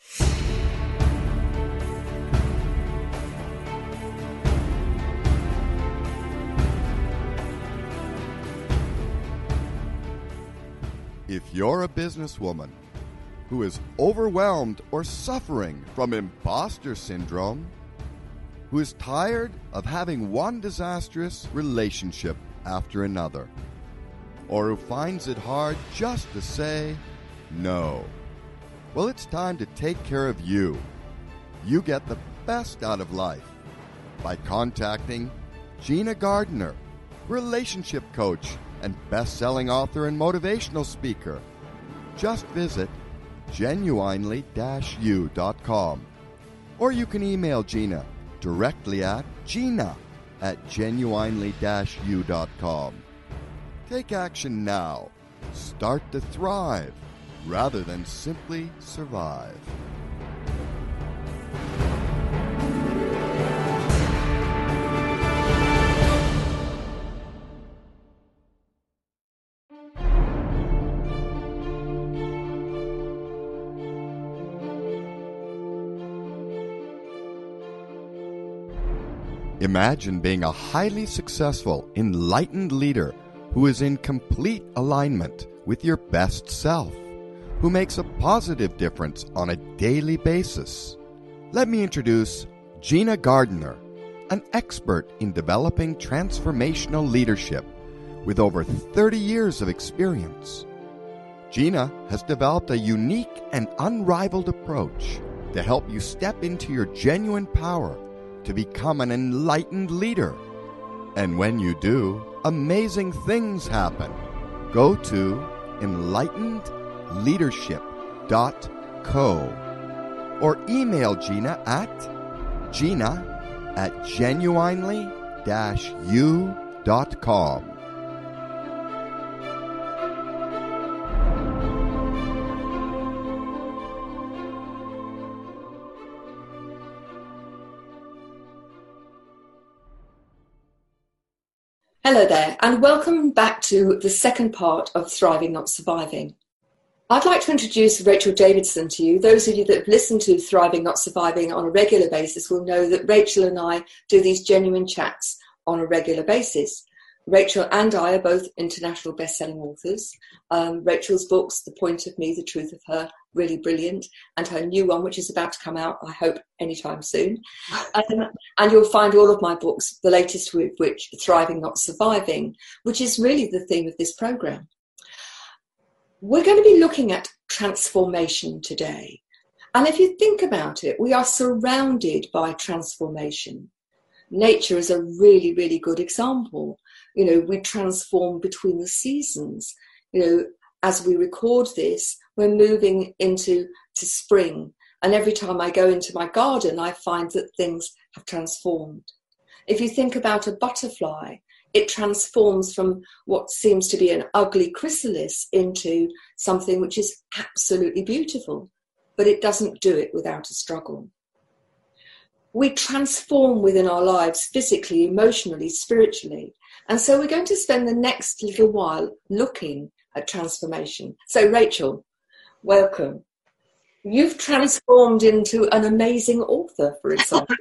If you're a businesswoman who is overwhelmed or suffering from imposter syndrome, who is tired of having one disastrous relationship after another, or who finds it hard just to say no, well, it's time to take care of you. You get the best out of life by contacting Gina Gardner, relationship coach and best-selling author and motivational speaker. Just visit genuinely dash you dot com. Or you can email Gina directly at gina at genuinely dash you dot com. Take action now. Start to thrive rather than simply survive. Imagine being a highly successful, enlightened leader who is in complete alignment with your best self, who makes a positive difference on a daily basis. Let me introduce Gina Gardner, an expert in developing transformational leadership with over thirty years of experience. Gina has developed a unique and unrivaled approach to help you step into your genuine power to become an enlightened leader. And when you do, amazing things happen. Go to enlightened leadership dot co or email Gina at gina at genuinely dash you dot com. Hello there, and welcome back to the second part of Thriving Not Surviving. I'd like to introduce Rachel Davidson to you. Those of you that have listened to Thriving Not Surviving on a regular basis will know that Rachel and I do these genuine chats on a regular basis. Rachel and I are both international best-selling authors. Um, Rachel's books, The Point of Me, The Truth of Her, really brilliant, and her new one, which is about to come out, I hope, anytime soon. Um, and you'll find all of my books, the latest with which, Thriving Not Surviving, which is really the theme of this program. We're going to be looking at transformation today. And if you think about it, we are surrounded by transformation. Nature is a really, really good example. You know, we transform between the seasons. You know, as we record this, we're moving into to spring. And every time I go into my garden, I find that things have transformed. If you think about a butterfly, it transforms from what seems to be an ugly chrysalis into something which is absolutely beautiful, but it doesn't do it without a struggle. We transform within our lives physically, emotionally, spiritually. And so we're going to spend the next little while looking at transformation. So Rachel, welcome. You've transformed into an amazing author, for example.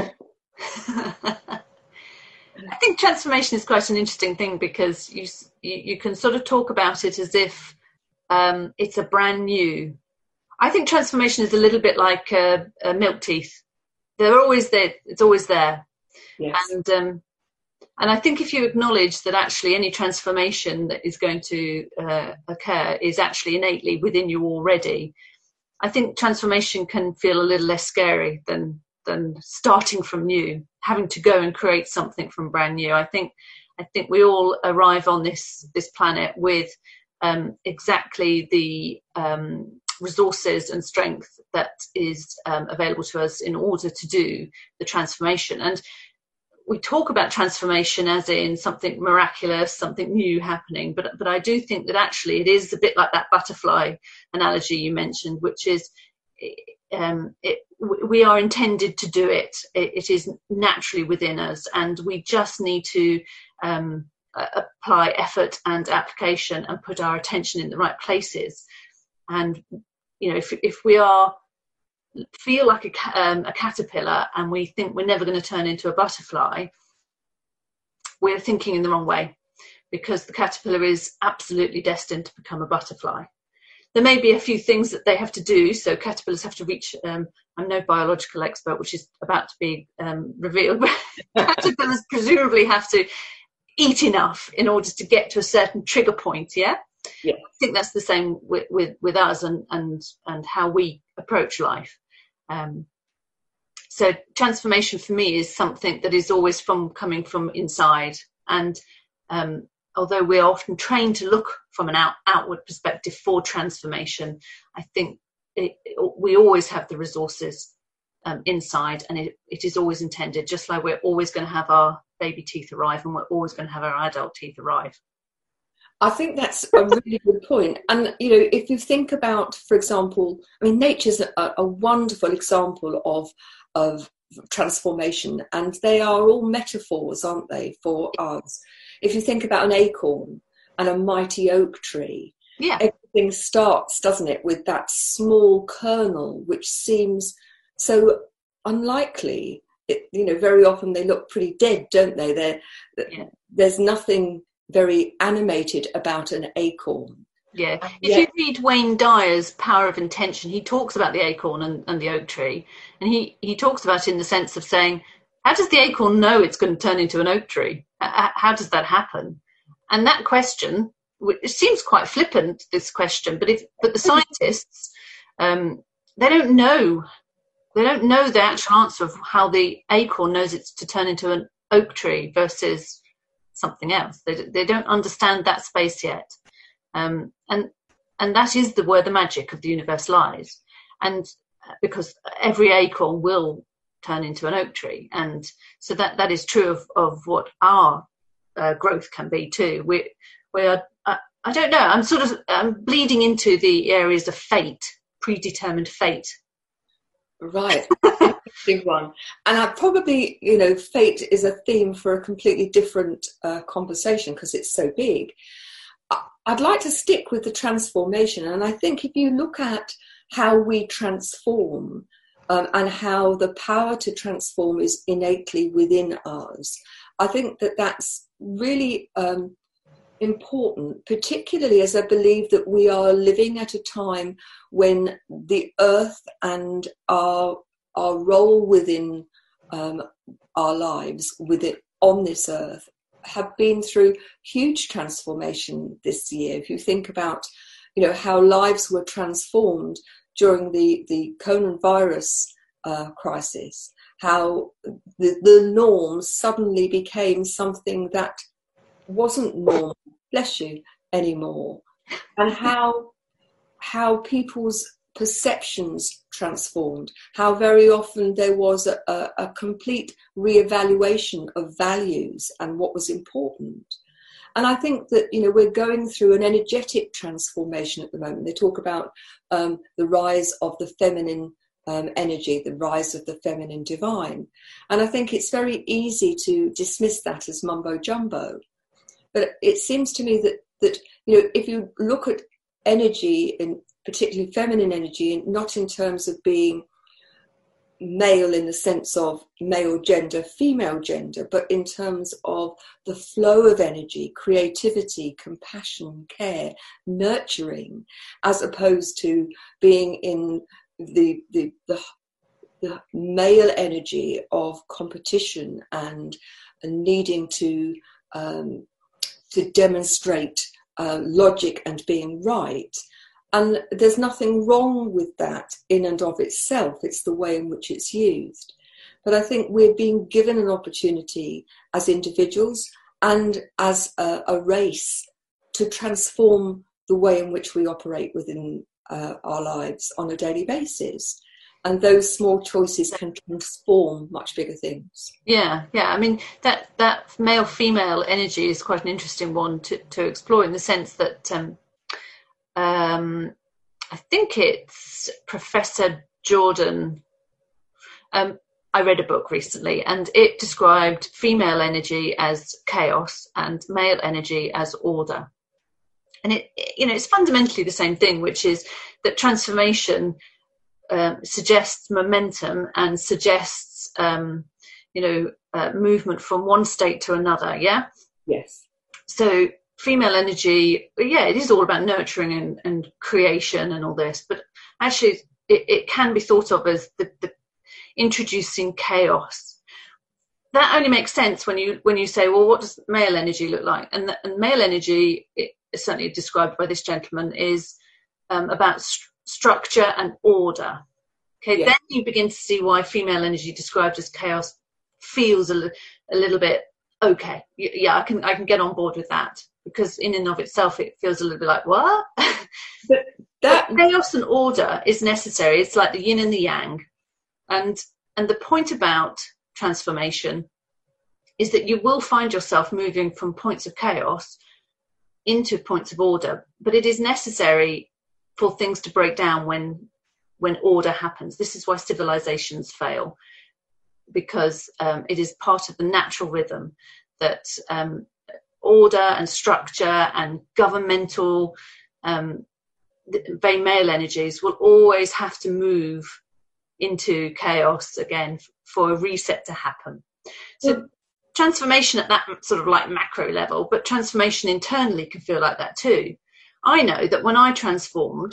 I think transformation is quite an interesting thing because you you, you can sort of talk about it as if um, it's a brand new. I think transformation is a little bit like uh, uh, milk teeth. They're always there. It's always there. Yes. And um, and I think if you acknowledge that actually any transformation that is going to uh, occur is actually innately within you already, I think transformation can feel a little less scary than than starting from new, having to go and create something from brand new. I think I think we all arrive on this this planet with um, exactly the um, resources and strength that is um, available to us in order to do the transformation. And we talk about transformation as in something miraculous, something new happening, but but I do think that actually it is a bit like that butterfly analogy you mentioned, which is um, it, we are intended to do it. it. It is naturally within us, and we just need to um, apply effort and application and put our attention in the right places. And you know, if if we are feel like a, um, a caterpillar and we think we're never going to turn into a butterfly, we're thinking in the wrong way, because the caterpillar is absolutely destined to become a butterfly. There may be a few things that they have to do. So caterpillars have to reach, um, I'm no biological expert, which is about to be um, revealed, but caterpillars presumably have to eat enough in order to get to a certain trigger point, yeah? Yeah. I think that's the same with, with, with us and, and, and how we approach life. Um, so transformation for me is something that is always from coming from inside. And um, although we're often trained to look from an out, outward perspective for transformation, I think it, it, we always have the resources um, inside, and it, it is always intended, just like we're always going to have our baby teeth arrive and we're always going to have our adult teeth arrive. I think that's a really good point. And, you know, if you think about, for example, I mean, nature's a, a wonderful example of, of transformation, and they are all metaphors, aren't they, for us? If you think about an acorn and a mighty oak tree, yeah, everything starts, doesn't it, with that small kernel, which seems so unlikely. It, you know, very often they look pretty dead, don't they? They're, yeah. There's nothing very animated about an acorn. Yeah. If you read Wayne Dyer's Power of Intention, he talks about the acorn and, and the oak tree. And he, he talks about it in the sense of saying, how does the acorn know it's going to turn into an oak tree? How, how does that happen? And that question, it seems quite flippant, this question, but if but the scientists, um, they don't know. They don't know the actual answer of how the acorn knows it's to turn into an oak tree versus something else. They they don't understand that space yet, um, and and that is the where the magic of the universe lies. And because every acorn will turn into an oak tree, and so that that is true of of what our uh, growth can be too. We we are. Uh, I don't know. I'm sort of I'm bleeding into the areas of fate, predetermined fate. Right. interesting one. And I probably, you know, fate is a theme for a completely different uh, conversation because it's so big. I'd like to stick with the transformation. And I think if you look at how we transform um, and how the power to transform is innately within us, I think that that's really um, important, particularly as I believe that we are living at a time when the earth and our our role within um, our lives with it on this earth have been through huge transformation this year. If you think about, you know, how lives were transformed during the, the coronavirus uh, crisis, how the, the norm suddenly became something that wasn't normal, bless you, anymore, and how how people's perceptions transformed, how very often there was a, a, a complete reevaluation of values and what was important. And I think that, you know, we're going through an energetic transformation at the moment. They talk about um, the rise of the feminine um, energy, the rise of the feminine divine. And I think it's very easy to dismiss that as mumbo jumbo. But it seems to me that, that, you know, if you look at energy, and particularly feminine energy, and not in terms of being male in the sense of male gender, female gender, but in terms of the flow of energy, creativity, compassion, care, nurturing, as opposed to being in the the the, the male energy of competition and, and needing to um, to demonstrate uh, logic and being right. And there's nothing wrong with that in and of itself. It's the way in which it's used. But I think we're being given an opportunity as individuals and as a, a race to transform the way in which we operate within uh, our lives on a daily basis. And those small choices can transform much bigger things. Yeah, yeah. I mean, that, that male-female energy is quite an interesting one to, to explore, in the sense that um, um, I think it's Professor Jordan. Um, I read a book recently, and it described female energy as chaos and male energy as order. And it, you know, it's fundamentally the same thing, which is that transformation Um, suggests momentum and suggests, um, you know, uh, movement from one state to another. Yeah. Yes. So female energy, yeah, it is all about nurturing and, and creation and all this, but actually it, it can be thought of as the, the introducing chaos. That only makes sense when you when you say, well, what does male energy look like? And, the, and male energy, it, certainly described by this gentleman, is um, about st- structure and order. Okay, yeah. Then you begin to see why female energy, described as chaos, feels a, li- a little bit okay. Yeah, I can I can get on board with that, because in and of itself it feels a little bit like, what? But that but chaos and order is necessary. It's like the yin and the yang, and and the point about transformation is that you will find yourself moving from points of chaos into points of order, but it is necessary for things to break down when when order happens. This is why civilizations fail, because um, it is part of the natural rhythm that um, order and structure and governmental um, very male energies will always have to move into chaos again for a reset to happen. So mm. transformation at that sort of like macro level, but transformation internally can feel like that too. I know that when I transformed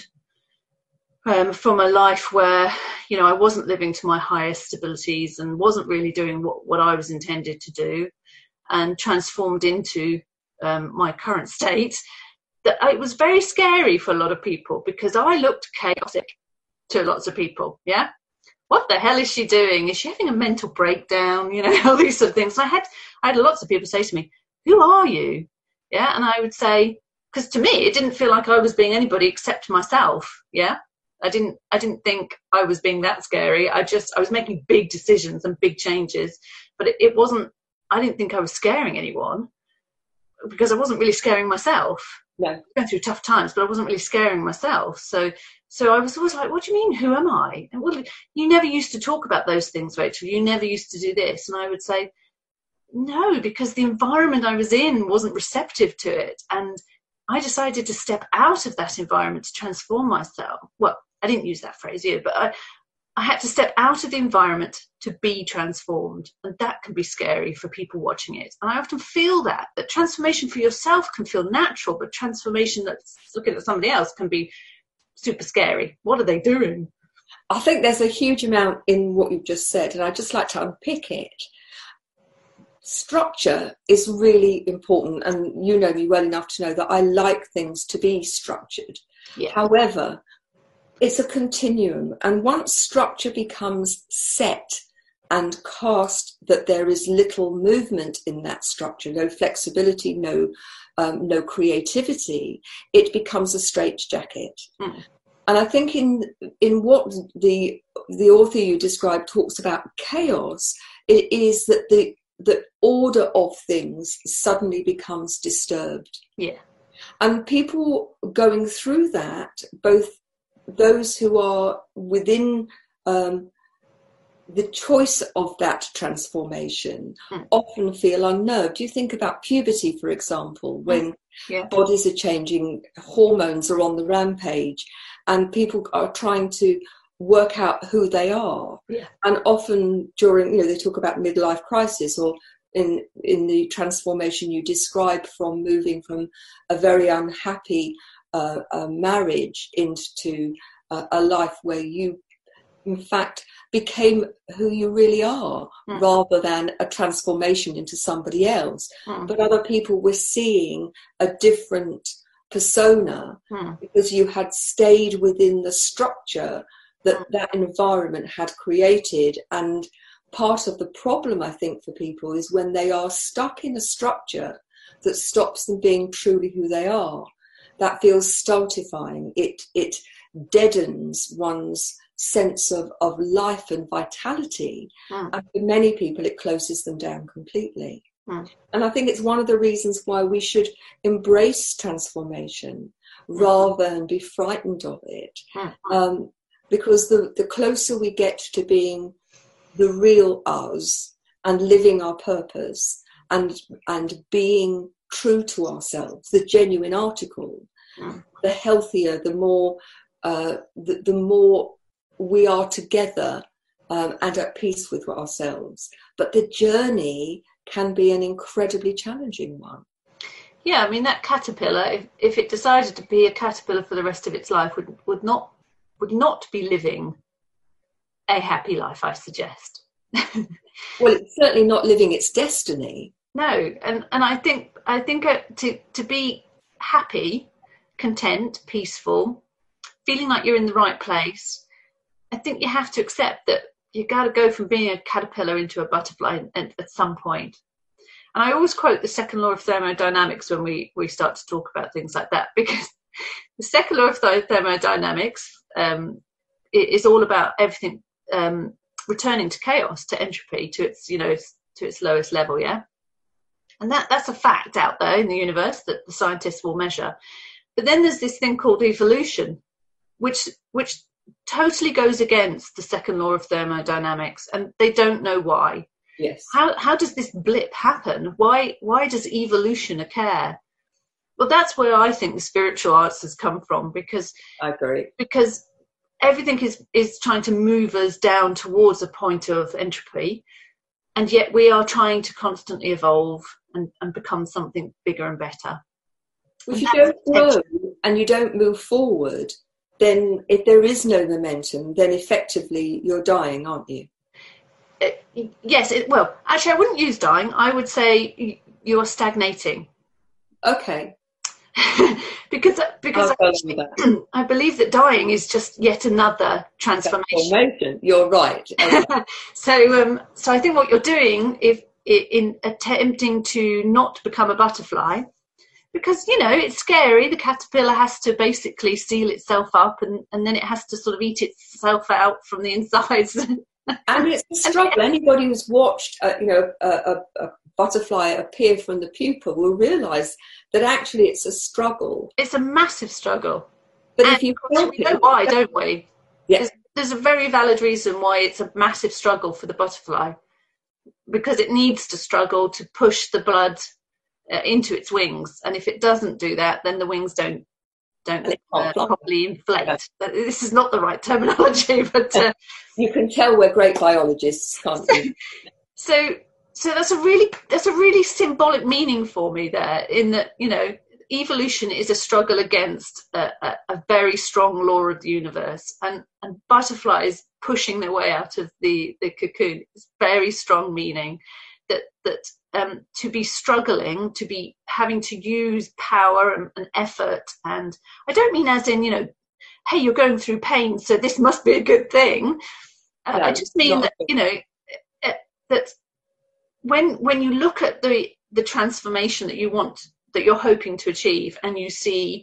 um, from a life where, you know, I wasn't living to my highest abilities and wasn't really doing what, what I was intended to do, and transformed into um, my current state, that it was very scary for a lot of people, because I looked chaotic to lots of people. Yeah. What the hell is she doing? Is she having a mental breakdown? You know, all these sort of things. And I had, I had lots of people say to me, who are you? Yeah. And I would say, because to me, it didn't feel like I was being anybody except myself. Yeah. I didn't, I didn't think I was being that scary. I just, I was making big decisions and big changes, but it, it wasn't, I didn't think I was scaring anyone, because I wasn't really scaring myself. No. Going through tough times, but I wasn't really scaring myself. So So I was always like, what do you mean, who am I? And well, you never used to talk about those things, Rachel. You never used to do this. And I would say, no, because the environment I was in wasn't receptive to it. And I decided to step out of that environment to transform myself. Well, I didn't use that phrase either, but I, I had to step out of the environment to be transformed. And that can be scary for people watching it. And I often feel that, that transformation for yourself can feel natural, but transformation that's looking at somebody else can be super scary. What are they doing? I think there's a huge amount in what you've just said, and I'd just like to unpick it. Structure is really important, and you know me well enough to know that I like things to be structured. Yeah. However, it's a continuum, and once structure becomes set and cast, that there is little movement in that structure, no flexibility, no um, no creativity, it becomes a straitjacket. Mm. And I think in in what the the author you described talks about chaos, it is that the the order of things suddenly becomes disturbed. Yeah. And people going through that, both those who are within um, the choice of that transformation, mm. often feel unnerved. You think about puberty, for example, when yeah. bodies are changing, hormones are on the rampage, and people are trying to work out who they are. Yeah. And often during, you know, they talk about midlife crisis, or in in the transformation you describe from moving from a very unhappy uh, uh, marriage into uh, a life where you, in fact, became who you really are, mm. rather than a transformation into somebody else. Mm. But other people were seeing a different persona mm. because you had stayed within the structure that that environment had created. And part of the problem, I think, for people is when they are stuck in a structure that stops them being truly who they are. That feels stultifying. It it deadens one's sense of, of life and vitality. Mm. And for many people, it closes them down completely. Mm. And I think it's one of the reasons why we should embrace transformation mm. rather than be frightened of it. Mm. Um, Because the, the closer we get to being the real us and living our purpose and and being true to ourselves, the genuine article, mm. the healthier, the more uh, the, the more we are together um, and at peace with ourselves. But the journey can be an incredibly challenging one. Yeah, I mean, that caterpillar, if, if it decided to be a caterpillar for the rest of its life, would would not would not be living a happy life, I suggest. Well, it's certainly not living its destiny. No, and, and I think I think uh, to to be happy, content, peaceful, feeling like you're in the right place, I think you have to accept that you got to go from being a caterpillar into a butterfly at, at some point. And I always quote the second law of thermodynamics when we, we start to talk about things like that, because the second law of thermodynamics um, is all about everything um, returning to chaos, to entropy, to its, you know, to its lowest level, yeah? And that, that's a fact out there in the universe that the scientists will measure. But then there's this thing called evolution, which which totally goes against the second law of thermodynamics, and they don't know why. Yes. How how does this blip happen? Why why does evolution occur? Well, that's where I think the spiritual arts has come from, because I agree. Because everything is, is trying to move us down towards a point of entropy, and yet we are trying to constantly evolve and, and become something bigger and better. If you don't grow and you don't move forward, then if there is no momentum, then effectively you're dying, aren't you? Uh, yes, it, well, actually I wouldn't use dying. I would say you are stagnating. Okay. because because I, I believe that dying is just yet another transformation. transformation. You're right. Okay. so um, so I think what you're doing, if in attempting to not become a butterfly, because, you know, it's scary. The caterpillar has to basically seal itself up, and, and then it has to sort of eat itself out from the insides. And it's a struggle. Anybody who's watched, uh, you know, a, a, a butterfly appear from the pupa will realise that actually it's a struggle. It's a massive struggle. But and if you help we it, know why, don't we? Yeah. There's, there's a very valid reason why it's a massive struggle for the butterfly, because it needs to struggle to push the blood uh, into its wings, and if it doesn't do that, then the wings don't don't uh, properly inflate. Yeah. This is not the right terminology, but uh, you can tell we're great biologists, can't you? So, so that's a really that's a really symbolic meaning for me there. In that, you know, evolution is a struggle against a, a, a very strong law of the universe, and and butterflies pushing their way out of the the cocoon is very strong meaning. That that um, to be struggling, to be having to use power and, and effort, and I don't mean as in, you know, hey, you're going through pain, so this must be a good thing. Uh, no, I just mean that, you know, uh, that when when you look at the the transformation that you want, that you're hoping to achieve, and you see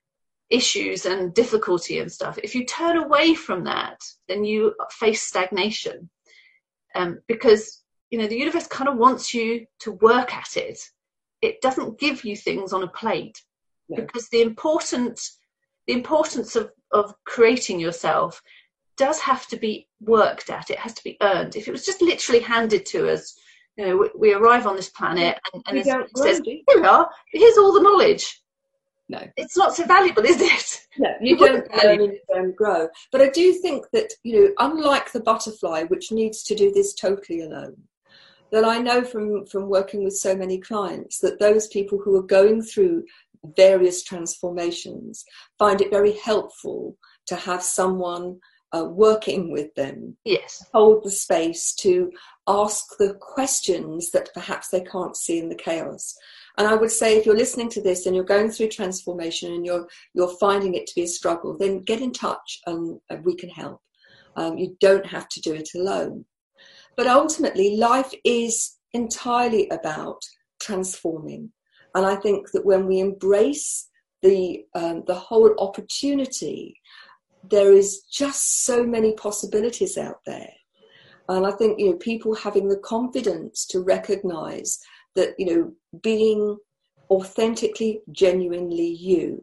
issues and difficulty and stuff, if you turn away from that, then you face stagnation, um, because you know, the universe kind of wants you to work at it. It doesn't give you things on a plate, no. because the important, the importance of, of creating yourself does have to be worked at. It has to be earned. If it was just literally handed to us, you know, we, we arrive on this planet and, and it says, here we are, here's all the knowledge. No, it's not so valuable, is it? No, you don't learn and you don't grow. But I do think that, you know, unlike the butterfly, which needs to do this totally alone, that I know from, from working with so many clients that those people who are going through various transformations find it very helpful to have someone uh, working with them. Yes. Hold the space to ask the questions that perhaps they can't see in the chaos. And I would say if you're listening to this and you're going through transformation and you're you're finding it to be a struggle, then get in touch and, and we can help. Um, you don't have to do it alone. But ultimately, life is entirely about transforming. And I think that when we embrace the um, the whole opportunity, there is just so many possibilities out there. And I think, you know, people having the confidence to recognize that, you know, being authentically, genuinely you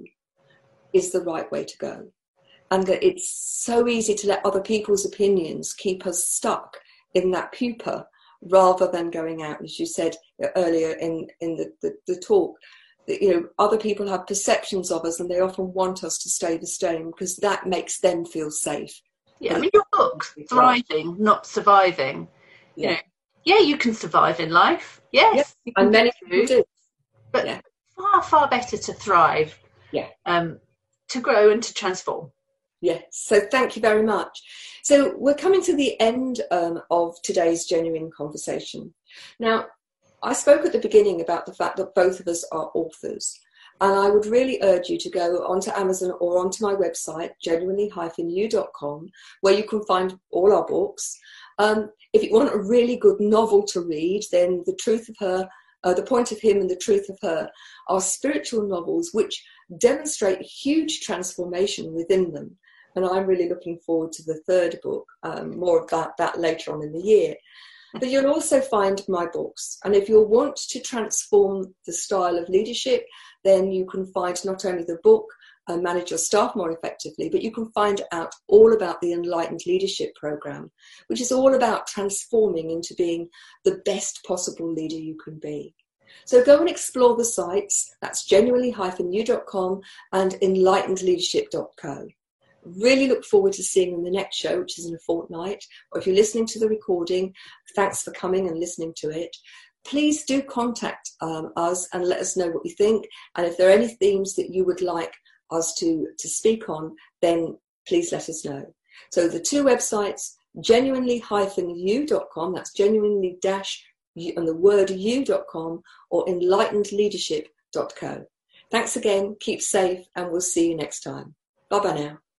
is the right way to go. And that it's so easy to let other people's opinions keep us stuck in that pupa rather than going out, as you said earlier in, in the, the, the talk, that, you know, other people have perceptions of us and they often want us to stay the same because that makes them feel safe. Yeah, I mean, your book, Thriving, Not Surviving, yeah. you know, yeah, you can survive in life. Yes, yeah. and many people do. But yeah. far, far better to thrive, yeah, um, to grow and to transform. Yes, so thank you very much. So we're coming to the end um, of today's Genuine Conversation. Now, I spoke at the beginning about the fact that both of us are authors, and I would really urge you to go onto Amazon or onto my website, genuinely dash you dot com, where you can find all our books. Um, if you want a really good novel to read, then The Truth of Her, uh, The Point of Him and The Truth of Her are spiritual novels which demonstrate huge transformation within them. And I'm really looking forward to the third book, um, more of that, that later on in the year. But you'll also find my books. And if you want to transform the style of leadership, then you can find not only the book, uh, Manage Your Staff More Effectively, but you can find out all about the Enlightened Leadership Program, which is all about transforming into being the best possible leader you can be. So go and explore the sites. That's genuinely dash you dot com and enlightened leadership dot co. Really look forward to seeing you in the next show, which is in a fortnight. Or if you're listening to the recording, thanks for coming and listening to it. Please do contact um, us and let us know what you think. And if there are any themes that you would like us to, to speak on, then please let us know. So the two websites, genuinely dash you dot com, that's genuinely dash and the word you dot com, or enlightened leadership dot co. Thanks again, keep safe, and we'll see you next time. Bye-bye now.